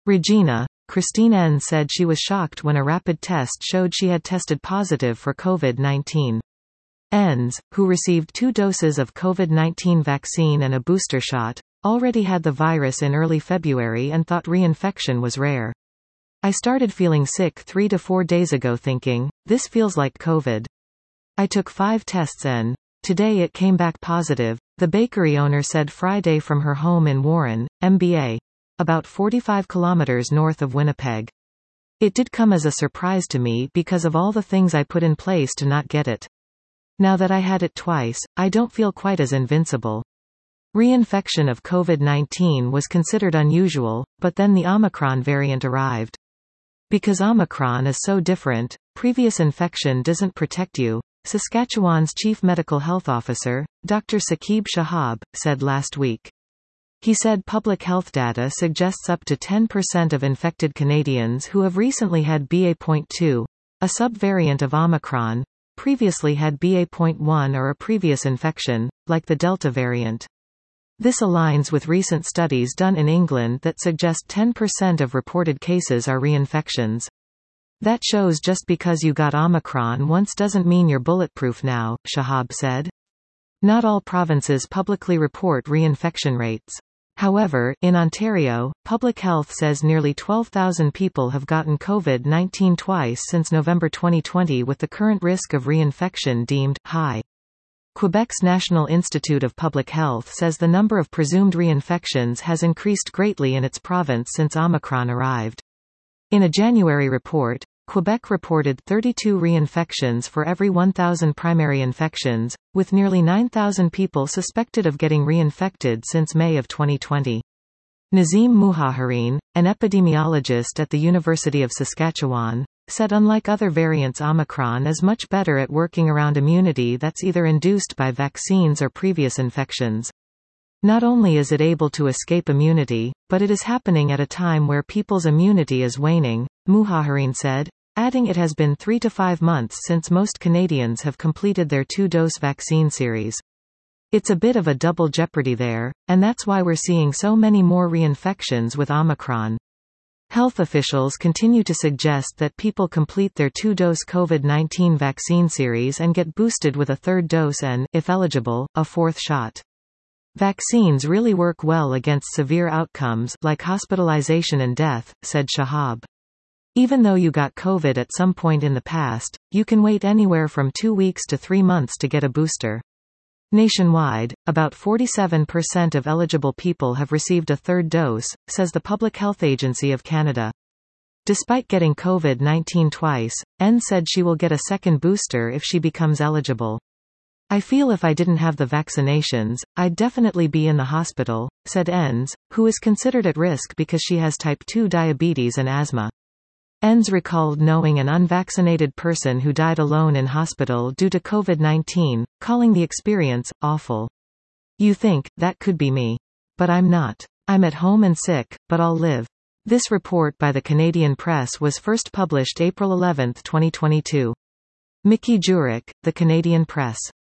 Regina, Christine N. said she was shocked when a rapid test showed she had tested positive for COVID-19. Enns, who received 2 doses of COVID-19 vaccine and a booster shot, already had the virus in early February and thought reinfection was rare. I started feeling sick 3 to 4 days ago thinking, this feels like COVID. I took 5 tests and today it came back positive, the bakery owner said Friday from her home in Warren, MBA. About 45 kilometers north of Winnipeg. It did come as a surprise to me because of all the things I put in place to not get it. Now that I had it twice, I don't feel quite as invincible. Reinfection of COVID-19 was considered unusual, but then the Omicron variant arrived. Because Omicron is so different, previous infection doesn't protect you, Saskatchewan's Chief Medical Health Officer, Dr. Saqib Shahab, said last week. He said public health data suggests up to 10% of infected Canadians who have recently had BA.2, a subvariant of Omicron, previously had BA.1 or a previous infection, like the Delta variant. This aligns with recent studies done in England that suggest 10% of reported cases are reinfections. That shows just because you got Omicron once doesn't mean you're bulletproof now, Shahab said. Not all provinces publicly report reinfection rates. However, in Ontario, Public Health says nearly 12,000 people have gotten COVID-19 twice since November 2020 with the current risk of reinfection deemed high. Quebec's National Institute of Public Health says the number of presumed reinfections has increased greatly in its province since Omicron arrived. In a January report, Quebec reported 32 reinfections for every 1,000 primary infections, with nearly 9,000 people suspected of getting reinfected since May of 2020. Nazim Muhaharine, an epidemiologist at the University of Saskatchewan, said unlike other variants Omicron is much better at working around immunity that's either induced by vaccines or previous infections. Not only is it able to escape immunity, but it is happening at a time where people's immunity is waning, Muhaharine said, adding it has been 3 to 5 months since most Canadians have completed their 2-dose vaccine series. It's a bit of a double jeopardy there, and that's why we're seeing so many more reinfections with Omicron. Health officials continue to suggest that people complete their 2-dose COVID-19 vaccine series and get boosted with a 3rd dose and, if eligible, a 4th shot. Vaccines really work well against severe outcomes like hospitalization and death, said Shahab. Even though you got COVID at some point in the past, you can wait anywhere from 2 weeks to 3 months to get a booster. Nationwide, about 47% of eligible people have received a 3rd dose, says the Public Health Agency of Canada. Despite getting COVID-19 twice, N said she will get a 2nd booster if she becomes eligible. I feel if I didn't have the vaccinations, I'd definitely be in the hospital, said Enns, who is considered at risk because she has type 2 diabetes and asthma. Enns recalled knowing an unvaccinated person who died alone in hospital due to COVID-19, calling the experience awful. You think, that could be me. But I'm not. I'm at home and sick, but I'll live. This report by the Canadian Press was first published April 11, 2022. Mickey Jurek, The Canadian Press.